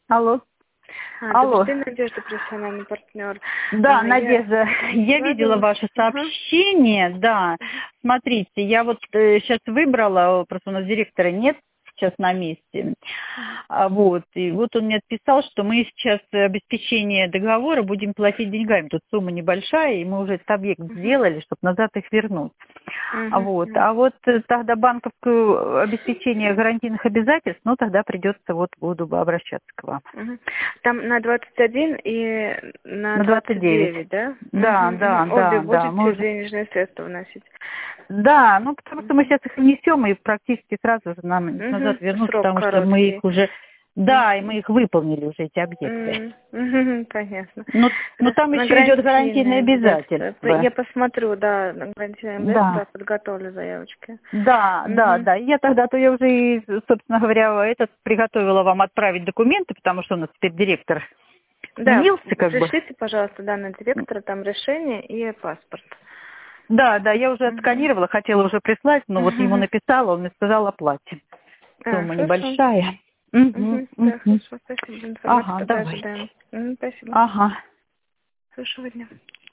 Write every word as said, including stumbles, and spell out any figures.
Алло. А, Алло. добрый день, Надежда, профессиональный партнер. Да, А, Надежда, я я... видела ваше сообщение, ага. Да. Смотрите, я вот э, сейчас выбрала, просто у нас директора нет сейчас на месте. А, вот, и вот он мне отписал, что мы сейчас обеспечение договора будем платить деньгами. Тут сумма небольшая, и мы уже этот объект uh-huh. сделали, чтобы назад их вернуть. Uh-huh. Вот. А вот тогда банковское обеспечение гарантийных обязательств, ну, тогда придется, вот, буду обращаться к вам. Uh-huh. Там на двадцать один и на, на двадцать девять, да? Да, uh-huh. да, Обе да, будете да. Мы уже... денежные средства вносить? Да, ну потому что мы сейчас их внесем и практически сразу же нам Uh-huh. назад вернут, Срок потому короткий. что мы их уже, да, uh-huh. и мы их выполнили уже, эти объекты. Uh-huh. Понятно. Но, но там на еще идет гарантийное обязательство. Я посмотрю, да, на гарантийное обязательство, Да. подготовлю заявочки. Да, uh-huh. да, да. Я тогда, то я уже, собственно говоря, этот приготовила вам отправить документы, потому что у нас теперь директор сменился, да, как бы. пришлите, пожалуйста, да, на директора, там решение и паспорт. Да, да, я уже отсканировала, хотела уже прислать, но вот ему написала, он мне сказал оплате. Сумма а, небольшая. Угу, Угу, да, угу. хорошо, спасибо за информацию, Ага, тогда давайте. ожидаем. Угу, спасибо. Ага. Хорошего дня.